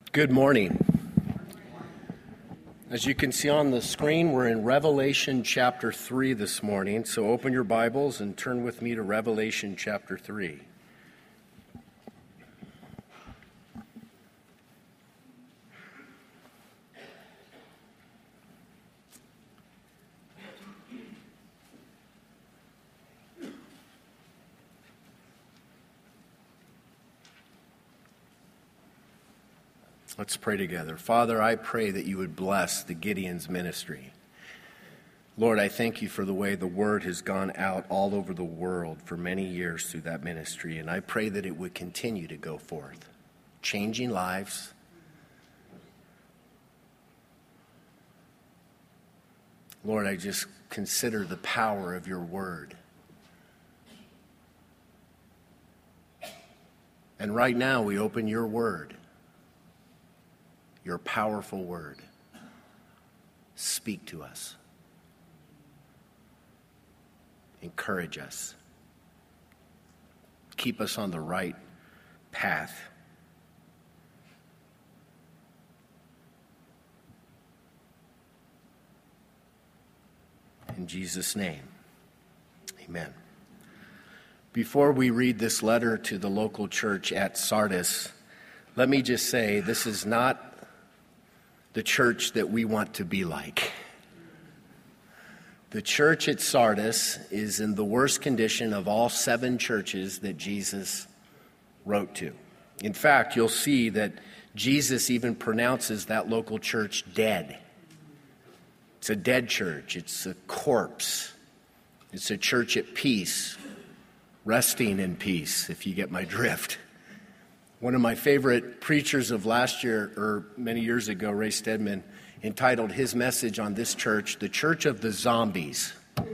Good morning. As you can see on the screen, we're in Revelation chapter 3 this morning. So open your Bibles and turn with me to Revelation chapter 3. Let's pray together. Father, I pray that you would bless the Gideon's ministry. Lord, I thank you for the way the word has gone out all over the world for many years through that ministry, and I pray that it would continue to go forth, changing lives. Lord, I just consider the power of your word. And right now we open your word. Your powerful word. Speak to us. Encourage us. Keep us on the right path. In Jesus' name, amen. Before we read this letter to the local church at Sardis, let me just say this is not the church that we want to be like. The church at Sardis is in the worst condition of all 7 churches that Jesus wrote to. In fact, you'll see that Jesus even pronounces that local church dead. It's a dead church. It's a corpse. It's a church at peace, resting in peace, if you get my drift. One of my favorite preachers of last year, or many years ago, Ray Stedman, entitled his message on this church, The Church of the Zombies.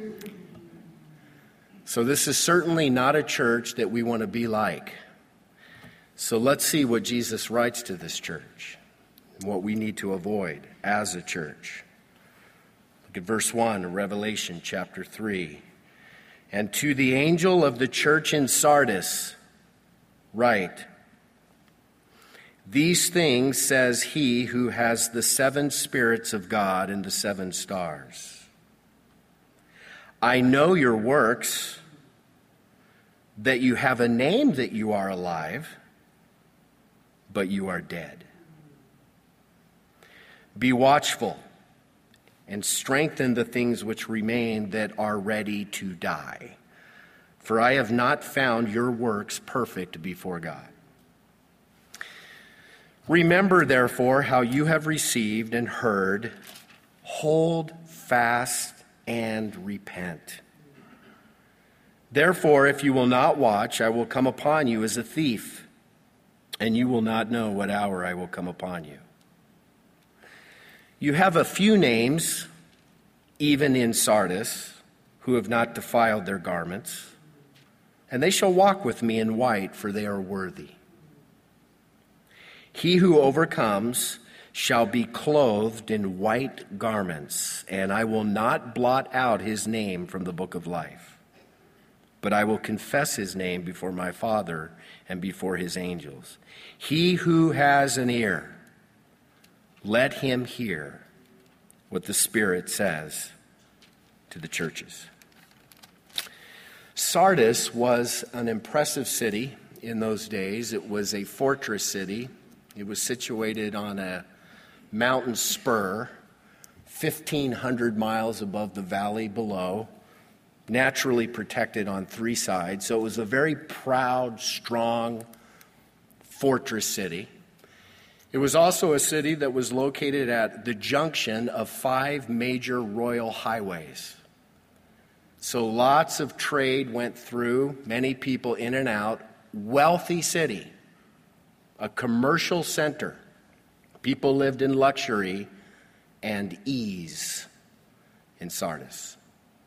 So this is certainly not a church that we want to be like. So let's see what Jesus writes to this church and what we need to avoid as a church. Look at verse 1 of Revelation chapter 3. And to the angel of the church in Sardis write, these things says he who has the 7 spirits of God and the 7 stars. I know your works, that you have a name that you are alive, but you are dead. Be watchful and strengthen the things which remain that are ready to die. For I have not found your works perfect before God. Remember, therefore, how you have received and heard, hold fast and repent. Therefore, if you will not watch, I will come upon you as a thief, and you will not know what hour I will come upon you. You have a few names, even in Sardis, who have not defiled their garments, and they shall walk with me in white, for they are worthy. He who overcomes shall be clothed in white garments, and I will not blot out his name from the book of life, but I will confess his name before my Father and before his angels. He who has an ear, let him hear what the Spirit says to the churches. Sardis was an impressive city in those days. It was a fortress city. It was situated on a mountain spur, 1,500 miles above the valley below, naturally protected on 3 sides. So it was a very proud, strong fortress city. It was also a city that was located at the junction of 5 major royal highways. So lots of trade went through, many people in and out, wealthy city. A commercial center. People lived in luxury and ease in Sardis.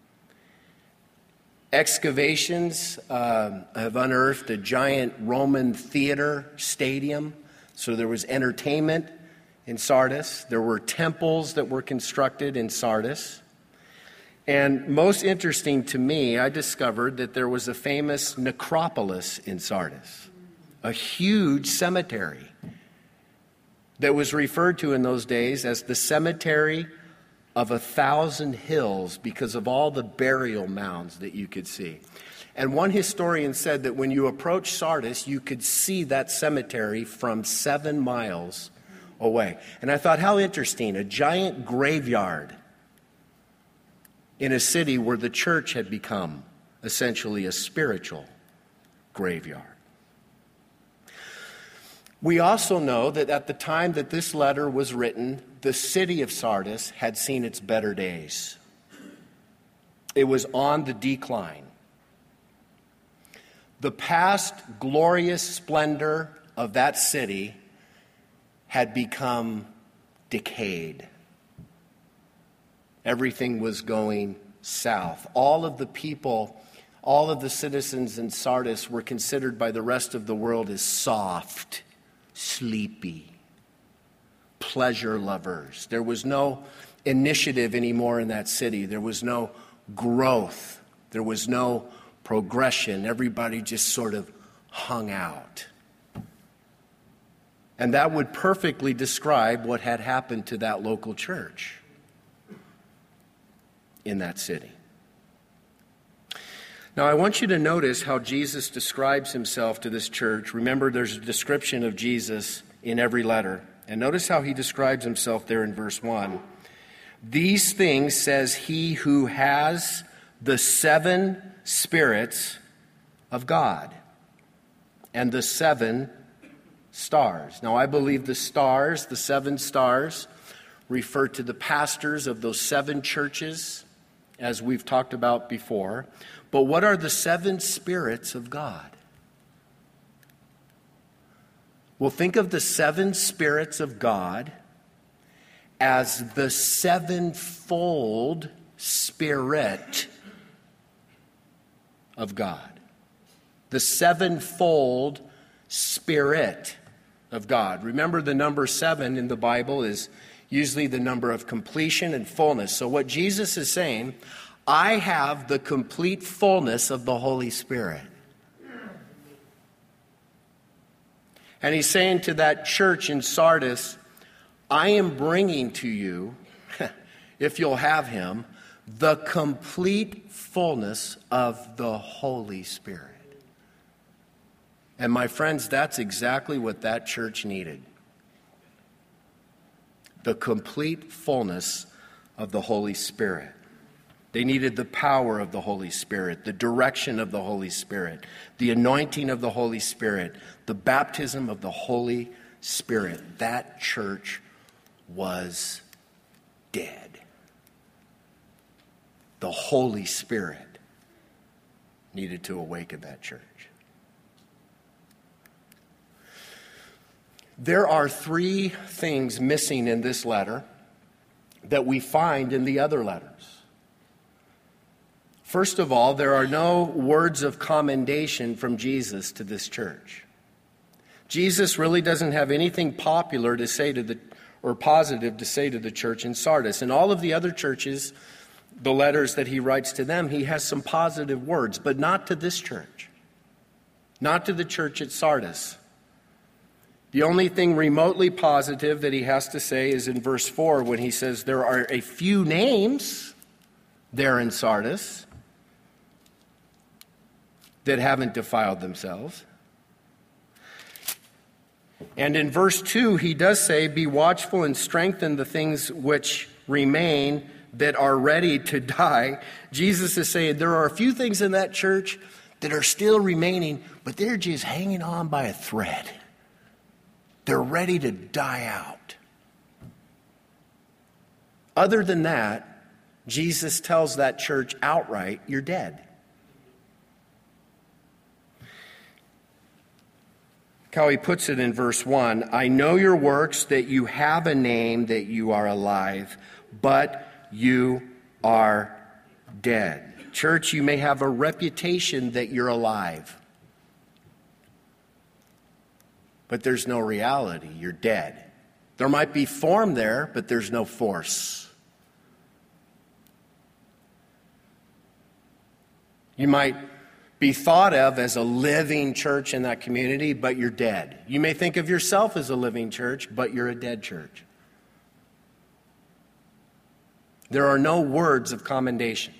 Excavations have unearthed a giant Roman theater stadium, so there was entertainment in Sardis. There were temples that were constructed in Sardis. And most interesting to me, I discovered that there was a famous necropolis in Sardis, a huge cemetery that was referred to in those days as the cemetery of 1,000 hills because of all the burial mounds that you could see. And one historian said that when you approached Sardis, you could see that cemetery from 7 miles away. And I thought, how interesting, a giant graveyard in a city where the church had become essentially a spiritual graveyard. We also know that at the time that this letter was written, the city of Sardis had seen its better days. It was on the decline. The past glorious splendor of that city had become decayed. Everything was going south. All of the people, all of the citizens in Sardis were considered by the rest of the world as soft, sleepy, pleasure lovers. There was no initiative anymore in that city. There was no growth. There was no progression. Everybody just sort of hung out. And that would perfectly describe what had happened to that local church in that city. Now, I want you to notice how Jesus describes himself to this church. Remember, there's a description of Jesus in every letter. And notice how he describes himself there in verse 1. These things says he who has the 7 spirits of God and the 7 stars. Now, I believe the stars, the 7 stars, refer to the pastors of those 7 churches, as we've talked about before. But what are the 7 spirits of God? Well, think of the 7 spirits of God as the 7-fold Spirit of God. The 7-fold Spirit of God. Remember, the number 7 in the Bible is usually the number of completion and fullness. So what Jesus is saying, I have the complete fullness of the Holy Spirit. And he's saying to that church in Sardis, I am bringing to you, if you'll have him, the complete fullness of the Holy Spirit. And my friends, that's exactly what that church needed. The complete fullness of the Holy Spirit. They needed the power of the Holy Spirit, the direction of the Holy Spirit, the anointing of the Holy Spirit, the baptism of the Holy Spirit. That church was dead. The Holy Spirit needed to awaken that church. There are 3 things missing in this letter that we find in the other letters. First of all, there are no words of commendation from Jesus to this church. Jesus really doesn't have anything popular to say to or positive to say to the church in Sardis. In all of the other churches, the letters that he writes to them, he has some positive words, but not to this church. Not to the church at Sardis. The only thing remotely positive that he has to say is in verse 4 when he says there are a few names there in Sardis that haven't defiled themselves. And in verse 2, he does say, be watchful and strengthen the things which remain that are ready to die. Jesus is saying there are a few things in that church that are still remaining, but they're just hanging on by a thread. They're ready to die out. Other than that, Jesus tells that church outright, you're dead. How he puts it in verse 1, I know your works, that you have a name, that you are alive, but you are dead. Church, you may have a reputation that you're alive, but there's no reality. You're dead. There might be form there, but there's no force. You might be thought of as a living church in that community, but you're dead. You may think of yourself as a living church, but you're a dead church. There are no words of commendation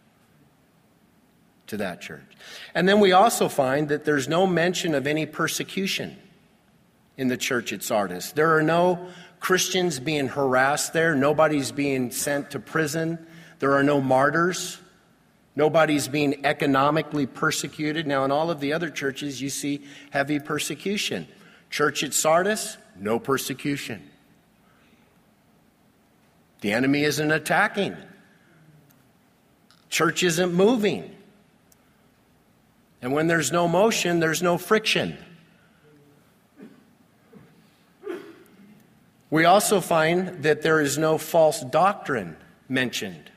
to that church. And then we also find that there's no mention of any persecution in the church at Sardis. There are no Christians being harassed there. Nobody's being sent to prison. There are no martyrs. Nobody's being economically persecuted. Now, in all of the other churches, you see heavy persecution. Church at Sardis, no persecution. The enemy isn't attacking. Church isn't moving. And when there's no motion, there's no friction. We also find that there is no false doctrine mentioned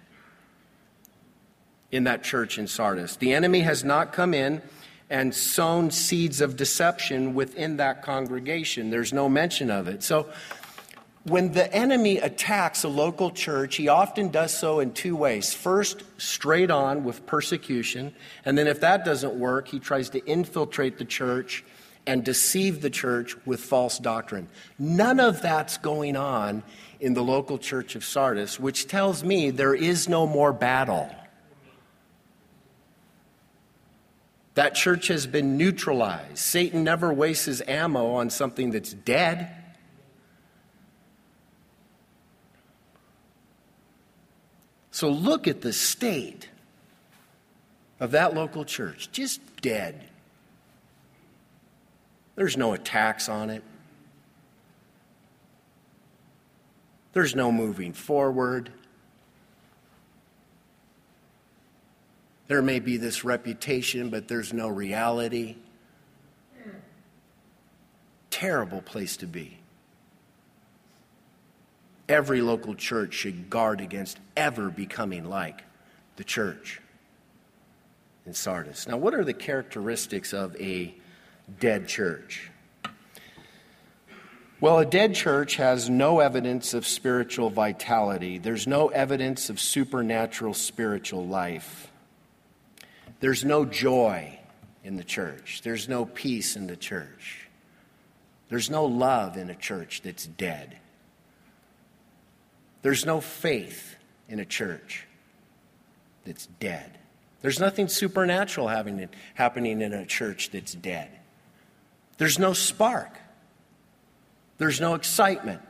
in that church in Sardis. The enemy has not come in and sown seeds of deception within that congregation. There's no mention of it. So when the enemy attacks a local church, he often does so in two ways. First, straight on with persecution. And then if that doesn't work, he tries to infiltrate the church and deceive the church with false doctrine. None of that's going on in the local church of Sardis, which tells me there is no more battle. That church has been neutralized. Satan never wastes his ammo on something that's dead. So look at the state of that local church, just dead. There's no attacks on it. There's no moving forward. There may be this reputation, but there's no reality. Terrible place to be. Every local church should guard against ever becoming like the church in Sardis. Now, what are the characteristics of a dead church? Well, a dead church has no evidence of spiritual vitality. There's no evidence of supernatural spiritual life. There's no joy in the church. There's no peace in the church. There's no love in a church that's dead. There's no faith in a church that's dead. There's nothing supernatural happening in a church that's dead. There's no spark. There's no excitement.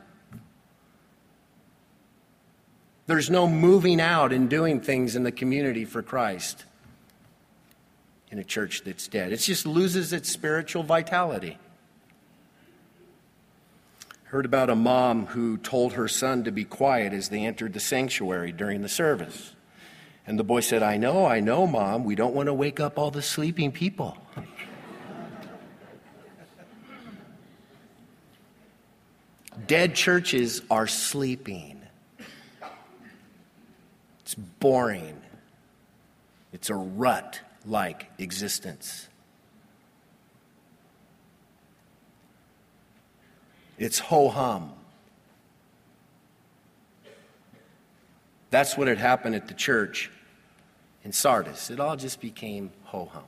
There's no moving out and doing things in the community for Christ in a church that's dead. It just loses its spiritual vitality. Heard about a mom who told her son to be quiet as they entered the sanctuary during the service. And the boy said, I know, Mom. We don't want to wake up all the sleeping people. Dead churches are sleeping. It's boring. It's a rut-like existence. It's ho-hum. That's what had happened at the church in Sardis. It all just became ho-hum.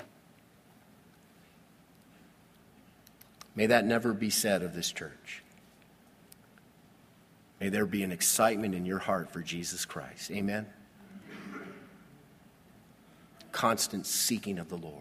May that never be said of this church. May there be an excitement in your heart for Jesus Christ. Amen? Constant seeking of the Lord.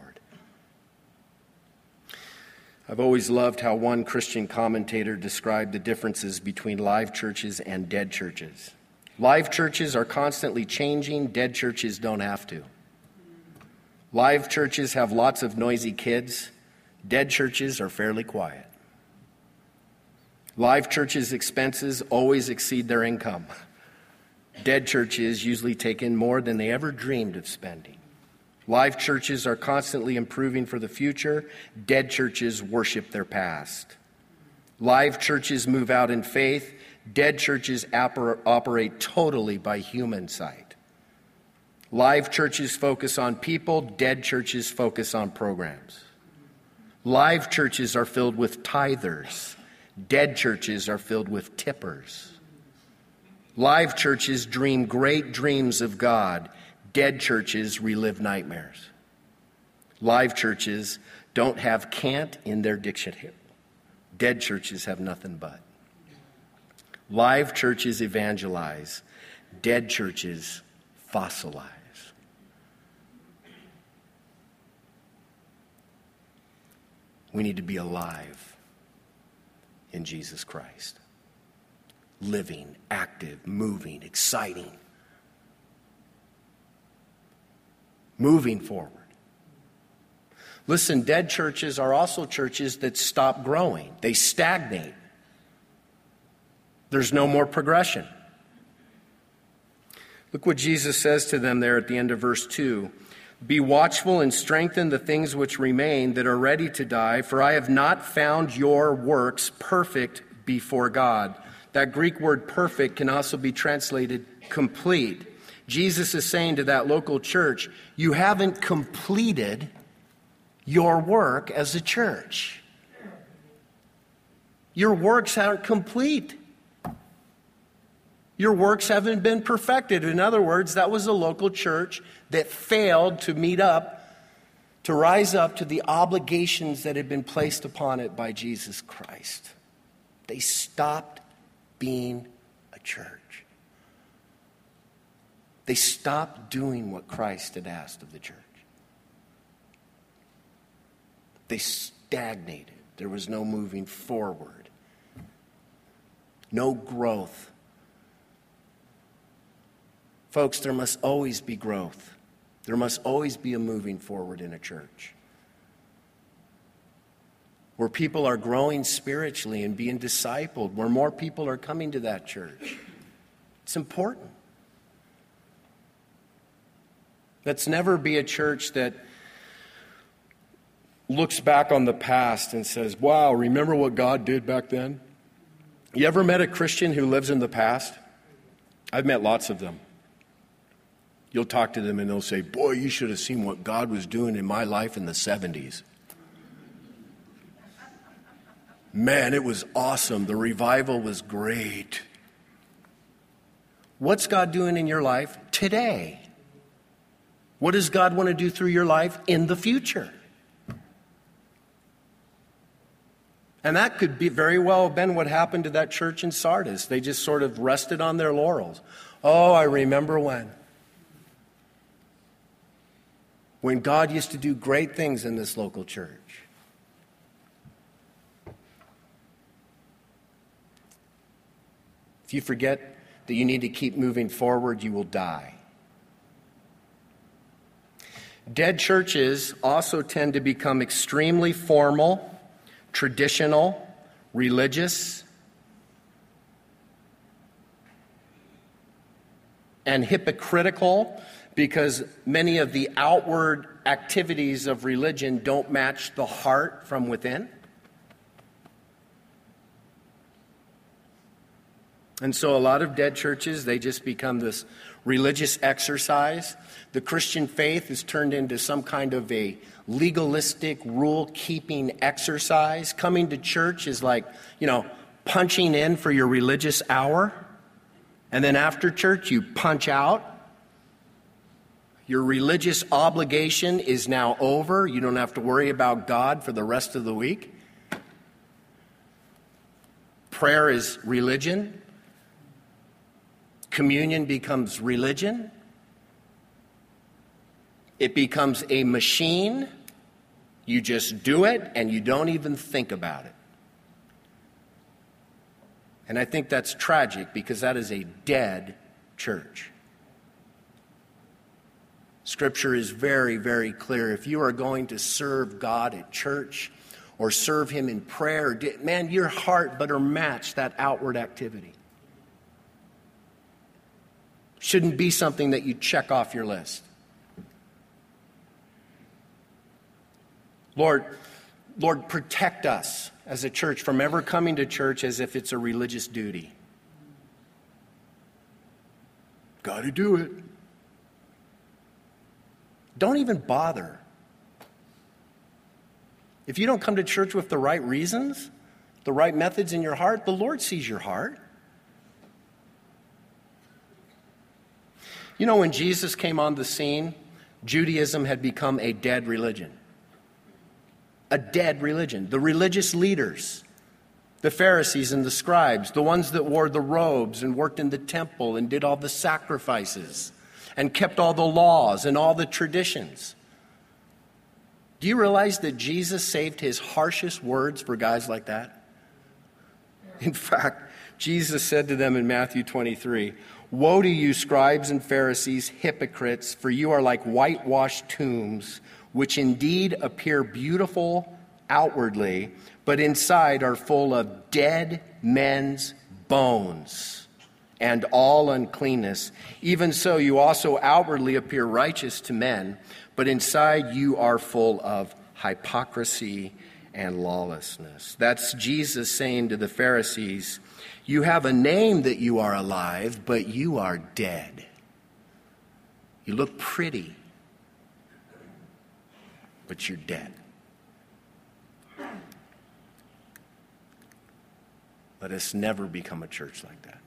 I've always loved how one Christian commentator described the differences between live churches and dead churches. Live churches are constantly changing. Dead churches don't have to. Live churches have lots of noisy kids. Dead churches are fairly quiet. Live churches' expenses always exceed their income. Dead churches usually take in more than they ever dreamed of spending. Live churches are constantly improving for the future. Dead churches worship their past. Live churches move out in faith. Dead churches operate totally by human sight. Live churches focus on people. Dead churches focus on programs. Live churches are filled with tithers. Dead churches are filled with tippers. Live churches dream great dreams of God. Dead churches relive nightmares. Live churches don't have can't in their dictionary. Dead churches have nothing but. Live churches evangelize. Dead churches fossilize. We need to be alive in Jesus Christ. Living, active, moving, exciting. Moving forward. Listen, dead churches are also churches that stop growing. They stagnate. There's no more progression. Look what Jesus says to them there at the end of verse 2. Be watchful and strengthen the things which remain that are ready to die, for I have not found your works perfect before God. That Greek word perfect can also be translated complete. Jesus is saying to that local church, you haven't completed your work as a church. Your works aren't complete. Your works haven't been perfected. In other words, that was a local church that failed to meet up, to rise up to the obligations that had been placed upon it by Jesus Christ. They stopped being a church. They stopped doing what Christ had asked of the church. They stagnated. There was no moving forward. No growth. Folks, there must always be growth. There must always be a moving forward in a church. Where people are growing spiritually and being discipled, where more people are coming to that church. It's important. Let's never be a church that looks back on the past and says, wow, remember what God did back then? You ever met a Christian who lives in the past? I've met lots of them. You'll talk to them and they'll say, boy, you should have seen what God was doing in my life in the 70s. Man, it was awesome. The revival was great. What's God doing in your life today? What does God want to do through your life in the future? And that could be very well have been what happened to that church in Sardis. They just sort of rested on their laurels. Oh, I remember when God used to do great things in this local church. If you forget that you need to keep moving forward, you will die. Dead churches also tend to become extremely formal, traditional, religious, and hypocritical, because many of the outward activities of religion don't match the heart from within. And so a lot of dead churches, they just become this religious exercise. The Christian faith is turned into some kind of a legalistic, rule-keeping exercise. Coming to church is like, punching in for your religious hour. And then after church, you punch out. Your religious obligation is now over. You don't have to worry about God for the rest of the week. Prayer is religion. Communion becomes religion. It becomes a machine. You just do it and you don't even think about it. And I think that's tragic because that is a dead church. Scripture is very, very clear. If you are going to serve God at church or serve Him in prayer, man, your heart better match that outward activity. Shouldn't be something that you check off your list. Lord, protect us as a church from ever coming to church as if it's a religious duty. Got to do it. Don't even bother. If you don't come to church with the right reasons, the right methods in your heart, the Lord sees your heart. When Jesus came on the scene, Judaism had become a dead religion. a dead religion. The religious leaders, the Pharisees and the scribes, the ones that wore the robes and worked in the temple and did all the sacrifices and kept all the laws and all the traditions. Do you realize that Jesus saved his harshest words for guys like that? In fact, Jesus said to them in Matthew 23, "Woe to you, scribes and Pharisees, hypocrites, for you are like whitewashed tombs, which indeed appear beautiful outwardly, but inside are full of dead men's bones and all uncleanness. Even so, you also outwardly appear righteous to men, but inside you are full of hypocrisy and lawlessness." That's Jesus saying to the Pharisees, you have a name that you are alive, but you are dead. You look pretty, but you're dead. Let us never become a church like that.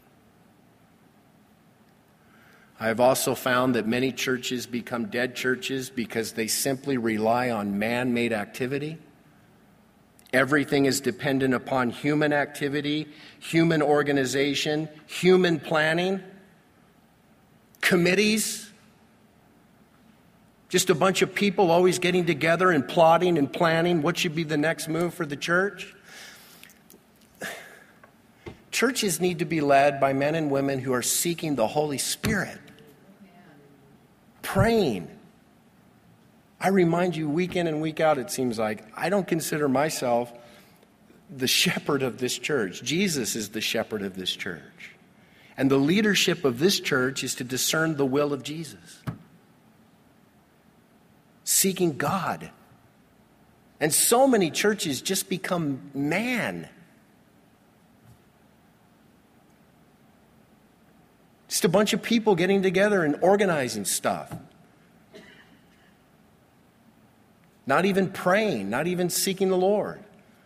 I have also found that many churches become dead churches because they simply rely on man-made activity. Everything is dependent upon human activity, human organization, human planning, committees. Just a bunch of people always getting together and plotting and planning what should be the next move for the church. Churches need to be led by men and women who are seeking the Holy Spirit, praying. I remind you week in and week out, it seems like, I don't consider myself the shepherd of this church. Jesus is the shepherd of this church. And the leadership of this church is to discern the will of Jesus. Seeking God. And so many churches just become man. Just a bunch of people getting together and organizing stuff. Not even praying, not even seeking the Lord.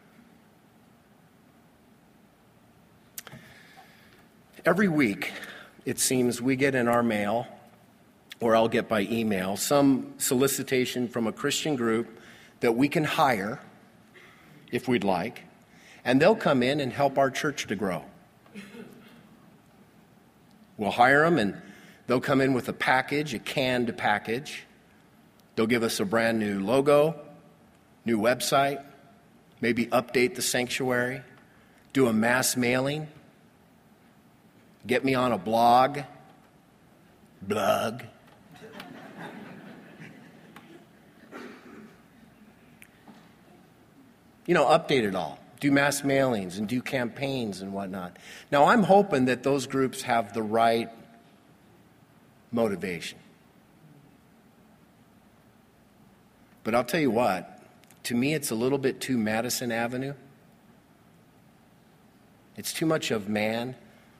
Every week, it seems, we get in our mail, or I'll get by email, some solicitation from a Christian group that we can hire, if we'd like, and they'll come in and help our church to grow. We'll hire them, and they'll come in with a package, a canned package. They'll give us a brand new logo, new website, maybe update the sanctuary, do a mass mailing, get me on a blog. Update it all. Do mass mailings and do campaigns and whatnot. Now, I'm hoping that those groups have the right motivation. But I'll tell you what, to me it's a little bit too Madison Avenue. It's too much of man.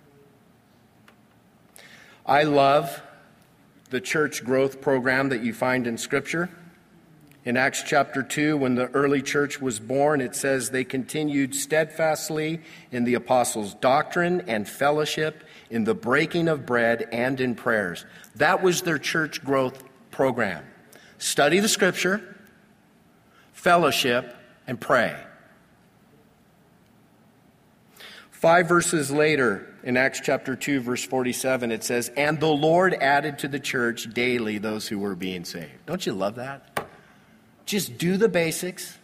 I love the church growth program that you find in Scripture. In Acts chapter 2, when the early church was born, it says they continued steadfastly in the apostles' doctrine and fellowship, in the breaking of bread and in prayers. That was their church growth program. Study the Scripture, fellowship, and pray. 5 verses later, in Acts chapter 2, verse 47, it says, "And the Lord added to the church daily those who were being saved." Don't you love that? Just do the basics.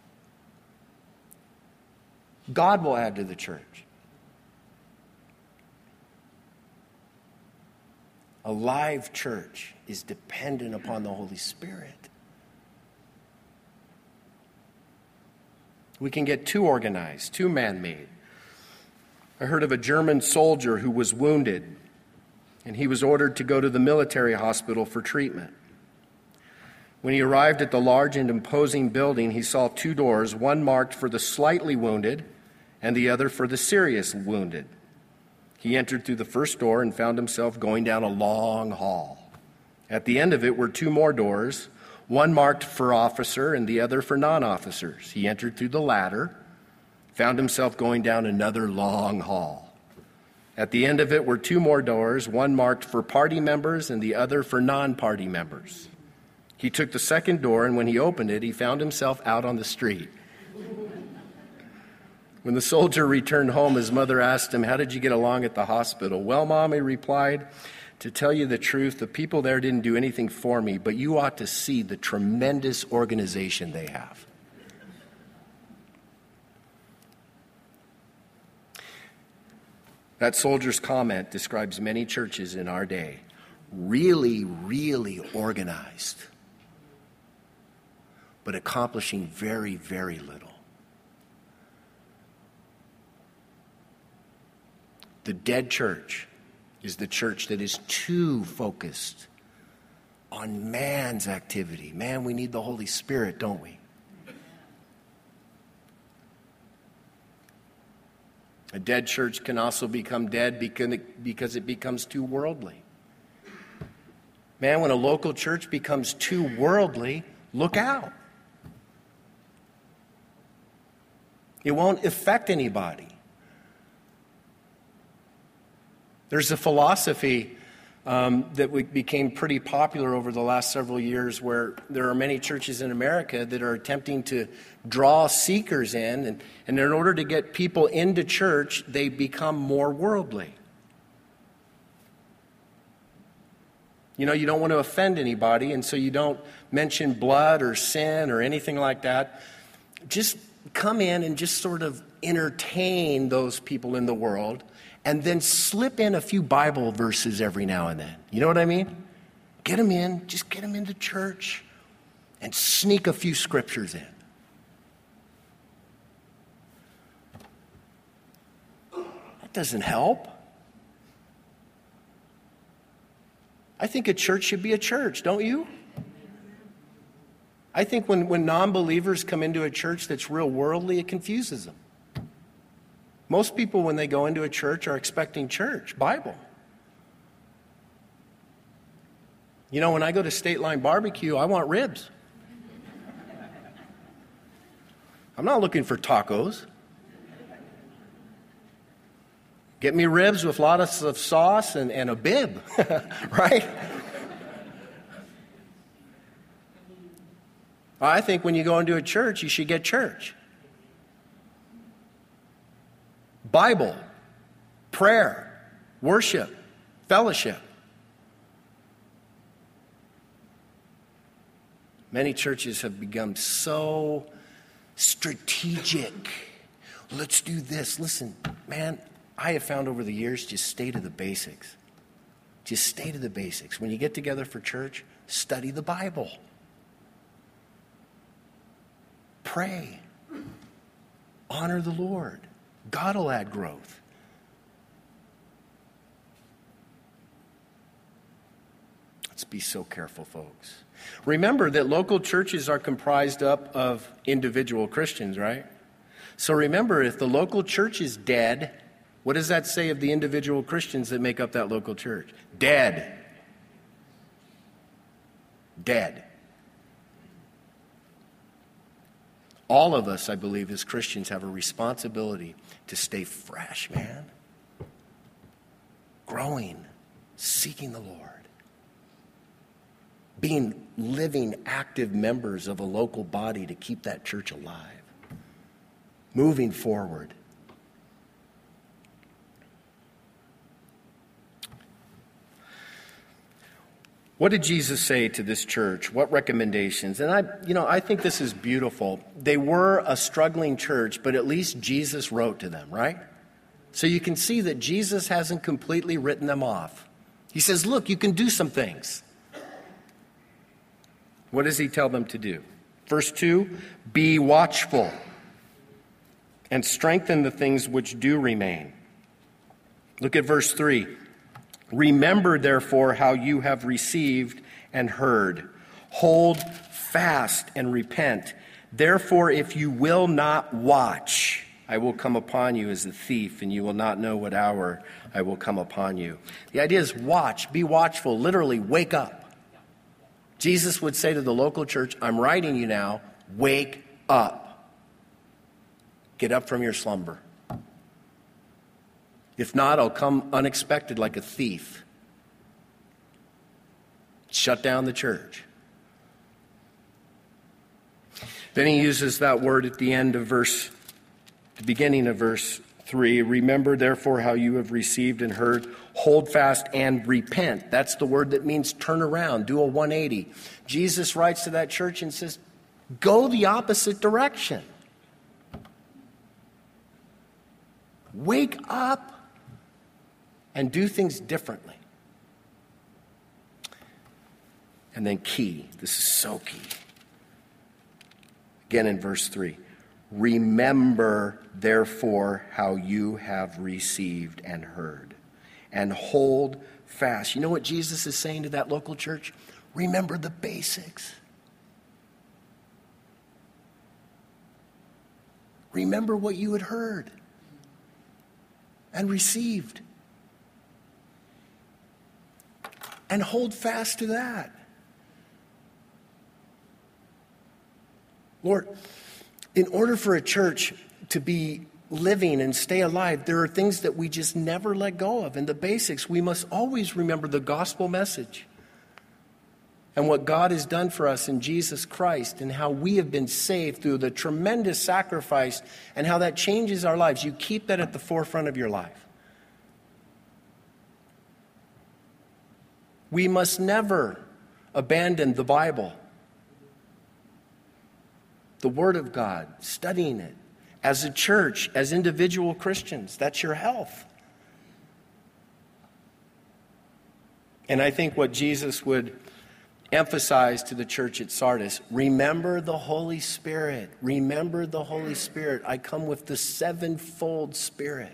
God will add to the church. A live church is dependent upon the Holy Spirit. We can get too organized, too man-made. I heard of a German soldier who was wounded, and he was ordered to go to the military hospital for treatment. When he arrived at the large and imposing building, he saw 2 doors, one marked for the slightly wounded and the other for the serious wounded. He entered through the first door and found himself going down a long hall. At the end of it were 2 more doors, one marked for officer and the other for non-officers. He entered through the latter, found himself going down another long hall. At the end of it were 2 more doors, one marked for party members and the other for non-party members. He took the second door, and when he opened it, he found himself out on the street. When the soldier returned home, his mother asked him, "How did you get along at the hospital?" "Well, Mom," he replied, "to tell you the truth, the people there didn't do anything for me, but you ought to see the tremendous organization they have." That soldier's comment describes many churches in our day. Really, really organized, but accomplishing very, very little. The dead church is the church that is too focused on man's activity. Man, we need the Holy Spirit, don't we? A dead church can also become dead because it becomes too worldly. Man, when a local church becomes too worldly, look out. It won't affect anybody. There's a philosophy that became pretty popular over the last several years where there are many churches in America that are attempting to draw seekers in, and in order to get people into church, they become more worldly. You know, you don't want to offend anybody, and so you don't mention blood or sin or anything like that. Just come in and just sort of entertain those people in the world, and then slip in a few Bible verses every now and then. You know what I mean? Get them in, just get them into church, and sneak a few scriptures in. That doesn't help. I think a church should be a church, don't you? I think when non-believers come into a church that's real worldly, it confuses them. Most people, when they go into a church, are expecting church, Bible. You know, when I go to State Line Barbecue, I want ribs. I'm not looking for tacos. Get me ribs with lots of sauce and a bib, right? I think when you go into a church, you should get church. Bible, prayer, worship, fellowship. Many churches have become so strategic. Let's do this. Listen, man, I have found over the years, just stay to the basics. Just stay to the basics. When you get together for church, study the Bible. Pray. Honor the Lord. God will add growth. Let's be so careful, folks. Remember that local churches are comprised up of individual Christians, right? So remember, if the local church is dead, what does that say of the individual Christians that make up that local church? Dead. Dead. All of us, I believe, as Christians have a responsibility to stay fresh, man. Growing, seeking the Lord. Being living, active members of a local body to keep that church alive. Moving forward. What did Jesus say to this church? What recommendations? And I think this is beautiful. They were a struggling church, but at least Jesus wrote to them, right? So you can see that Jesus hasn't completely written them off. He says, look, you can do some things. What does he tell them to do? Verse 2, be watchful and strengthen the things which do remain. Look at verse 3. Remember, therefore, how you have received and heard. Hold fast and repent. Therefore, if you will not watch, I will come upon you as a thief, and you will not know what hour I will come upon you. The idea is watch, be watchful, literally wake up. Jesus would say to the local church, I'm writing you now, wake up. Get up from your slumber. If not, I'll come unexpected like a thief. Shut down the church. Then he uses that word at the end of the beginning of verse 3. Remember, therefore, how you have received and heard. Hold fast and repent. That's the word that means turn around, do a 180. Jesus writes to that church and says, go the opposite direction. Wake up and do things differently. And then key. This is so key. Again in verse 3. Remember, therefore, how you have received and heard. And hold fast. You know what Jesus is saying to that local church? Remember the basics. Remember what you had heard and received. And hold fast to that. Lord, in order for a church to be living and stay alive, there are things that we just never let go of. And the basics, we must always remember the gospel message and what God has done for us in Jesus Christ and how we have been saved through the tremendous sacrifice and how that changes our lives. You keep that at the forefront of your life. We must never abandon the Bible, the Word of God, studying it. As a church, as individual Christians, that's your health. And I think what Jesus would emphasize to the church at Sardis, remember the Holy Spirit. Remember the Holy Spirit. I come with the sevenfold Spirit.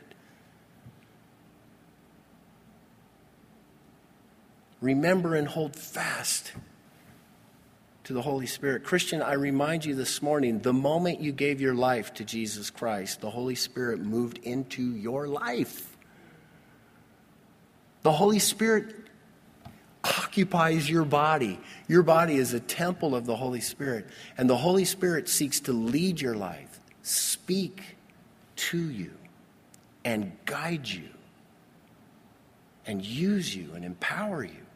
Remember and hold fast to the Holy Spirit. Christian, I remind you this morning, the moment you gave your life to Jesus Christ, the Holy Spirit moved into your life. The Holy Spirit occupies your body. Your body is a temple of the Holy Spirit. And the Holy Spirit seeks to lead your life, speak to you, and guide you, and use you, and empower you.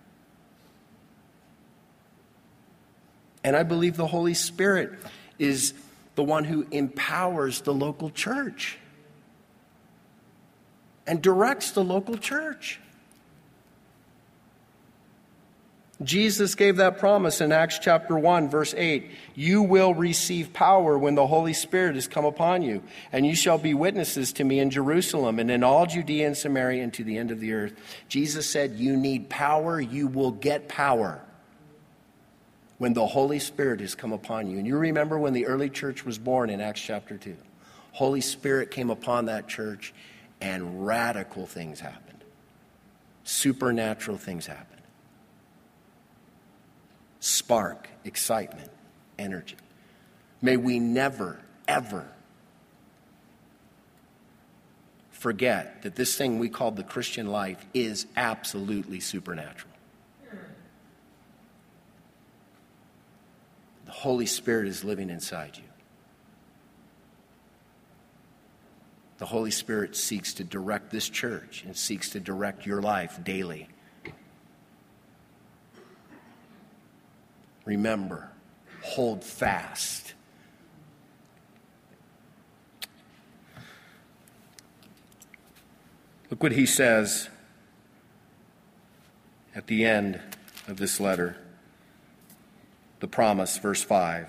And I believe the Holy Spirit is the one who empowers the local church and directs the local church. Jesus gave that promise in Acts chapter 1, verse 8. You will receive power when the Holy Spirit has come upon you, and you shall be witnesses to me in Jerusalem and in all Judea and Samaria and to the end of the earth. Jesus said, you need power, you will get power when the Holy Spirit has come upon you. And you remember when the early church was born in Acts chapter 2. Holy Spirit came upon that church and radical things happened. Supernatural things happened. Spark, excitement, energy. May we never, ever forget that this thing we call the Christian life is absolutely supernatural. The Holy Spirit is living inside you. The Holy Spirit seeks to direct this church and seeks to direct your life daily. Remember, hold fast. Look what he says at the end of this letter. The promise, verse 5.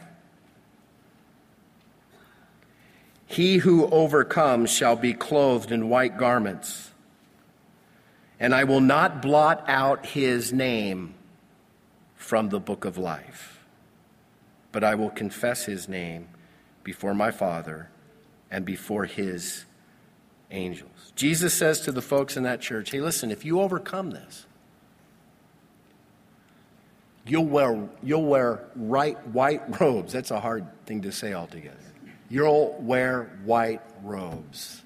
He who overcomes shall be clothed in white garments, and I will not blot out his name from the book of life, but I will confess his name before my Father and before his angels. Jesus says to the folks in that church, hey, listen, if you overcome this, you'll wear white robes. That's a hard thing to say altogether. You'll wear white robes.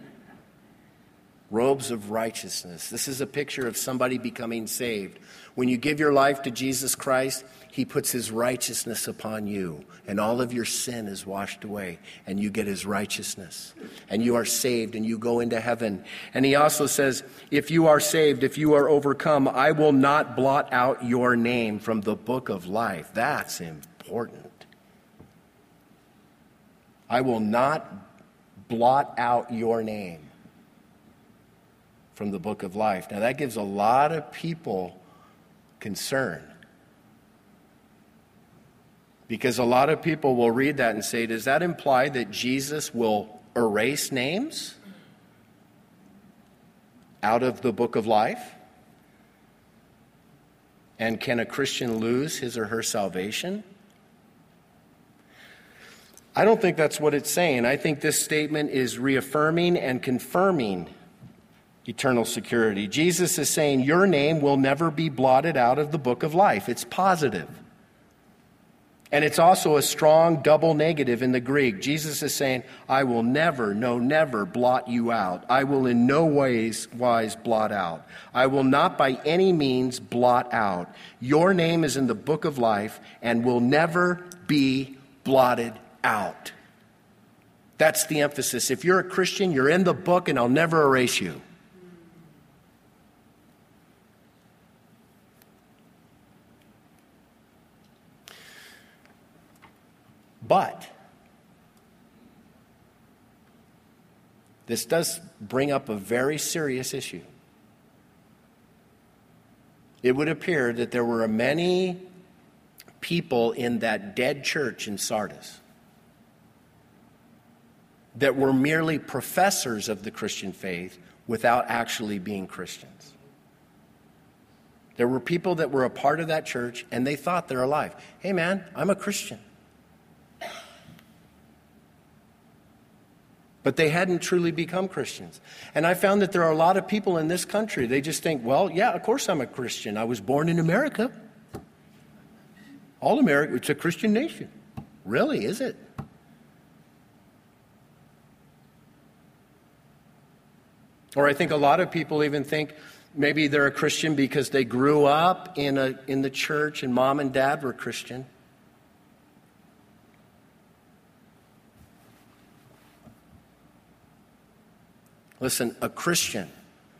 Robes of righteousness. This is a picture of somebody becoming saved. When you give your life to Jesus Christ, he puts his righteousness upon you, and all of your sin is washed away, and you get his righteousness, and you are saved, and you go into heaven. And he also says, if you are saved, if you are overcome, I will not blot out your name from the book of life. That's important. I will not blot out your name from the book of life. Now that gives a lot of people concern. Because a lot of people will read that and say, does that imply that Jesus will erase names out of the book of life? And can a Christian lose his or her salvation? I don't think that's what it's saying. I think this statement is reaffirming and confirming eternal security. Jesus is saying your name will never be blotted out of the book of life. It's positive. And it's also a strong double negative in the Greek. Jesus is saying, I will never, no, never blot you out. I will in no wise blot out. I will not by any means blot out. Your name is in the book of life and will never be blotted out. That's the emphasis. If you're a Christian, you're in the book and I'll never erase you. But this does bring up a very serious issue. It would appear that there were many people in that dead church in Sardis that were merely professors of the Christian faith without actually being Christians. There were people that were a part of that church and they thought they're alive. Hey man, I'm a Christian. But they hadn't truly become Christians. And I found that there are a lot of people in this country, they just think, well, yeah, of course I'm a Christian. I was born in America. All America, it's a Christian nation. Really, is it? Or I think a lot of people even think maybe they're a Christian because they grew up in the church and mom and dad were Christian. Listen, a Christian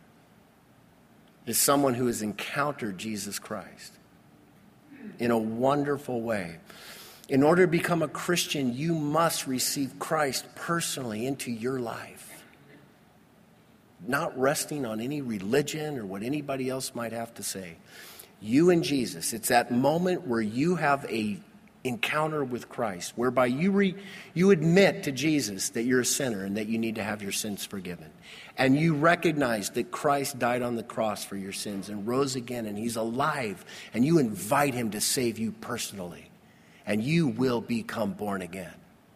is someone who has encountered Jesus Christ in a wonderful way. In order to become a Christian, you must receive Christ personally into your life, not resting on any religion or what anybody else might have to say. You and Jesus, it's that moment where you have a encounter with Christ, whereby you admit to Jesus that you're a sinner and that you need to have your sins forgiven. And you recognize that Christ died on the cross for your sins and rose again and he's alive. And you invite him to save you personally. And you will become born again.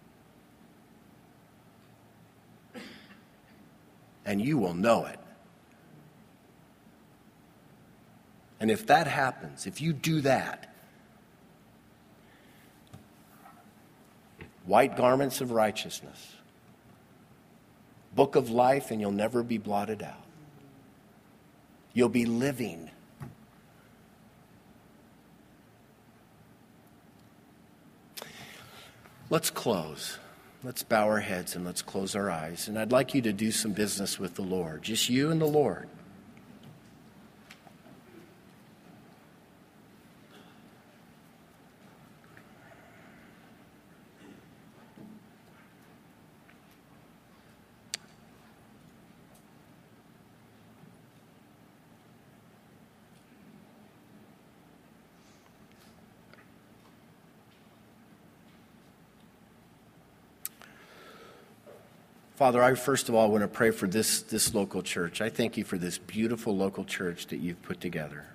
And you will know it. And if that happens, if you do that, white garments of righteousness, book of life, and you'll never be blotted out. You'll be living. Let's close. Let's bow our heads and let's close our eyes. And I'd like you to do some business with the Lord. Just you and the Lord. Father, I first of all want to pray for this local church. I thank you for this beautiful local church that you've put together.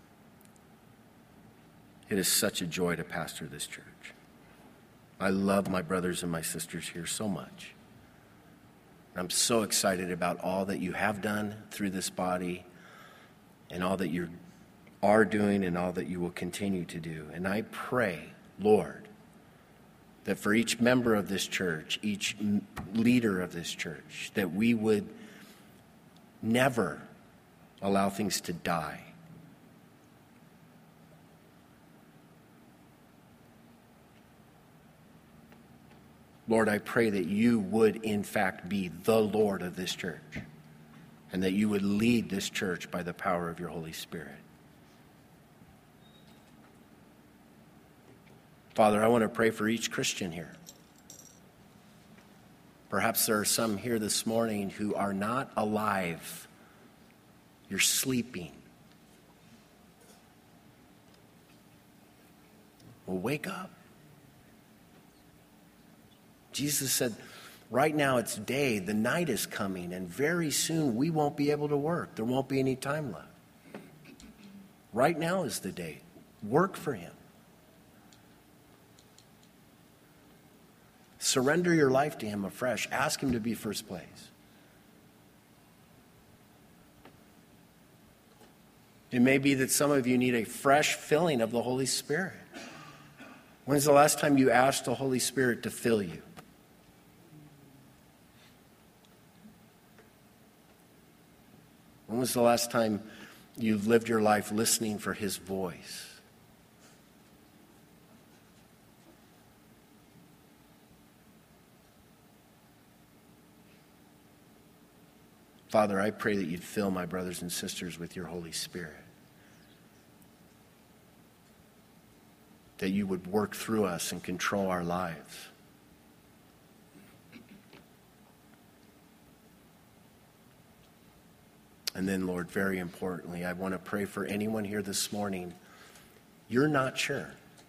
It is such a joy to pastor this church. I love my brothers and my sisters here so much. I'm so excited about all that you have done through this body and all that you are doing and all that you will continue to do. And I pray, Lord, that for each member of this church, each leader of this church, that we would never allow things to die. Lord, I pray that you would in fact be the Lord of this church and that you would lead this church by the power of your Holy Spirit. Father, I want to pray for each Christian here. Perhaps there are some here this morning who are not alive. You're sleeping. Well, wake up. Jesus said, right now it's day, the night is coming, and very soon we won't be able to work. There won't be any time left. Right now is the day. Work for him. Surrender your life to him afresh. Ask him to be first place. It may be that some of you need a fresh filling of the Holy Spirit. When's the last time you asked the Holy Spirit to fill you? When was the last time you lived your life listening for his voice? Father, I pray that you'd fill my brothers and sisters with your Holy Spirit. That you would work through us and control our lives. And then, Lord, very importantly, I want to pray for anyone here this morning. You're not sure.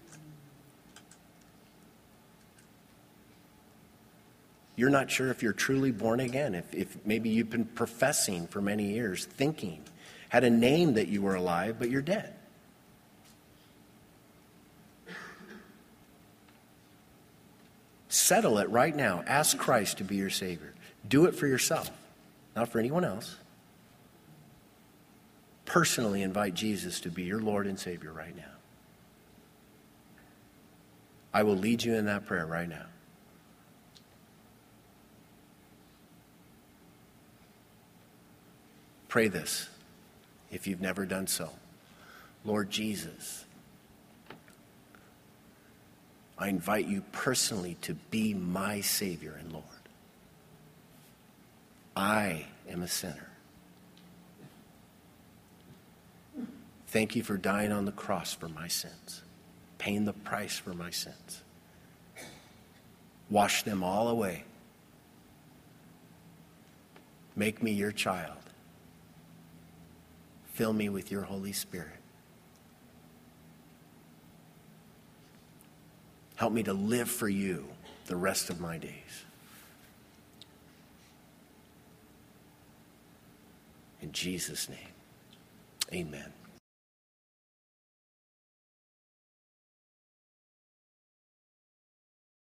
You're not sure if you're truly born again, if maybe you've been professing for many years, thinking, had a name that you were alive, but you're dead. Settle it right now. Ask Christ to be your Savior. Do it for yourself, not for anyone else. Personally invite Jesus to be your Lord and Savior right now. I will lead you in that prayer right now. Pray this if you've never done so. Lord Jesus, I invite you personally to be my Savior and Lord. I am a sinner. Thank you for dying on the cross for my sins, paying the price for my sins. Wash them all away. Make me your child. Fill me with your Holy Spirit. Help me to live for you the rest of my days. In Jesus' name, amen.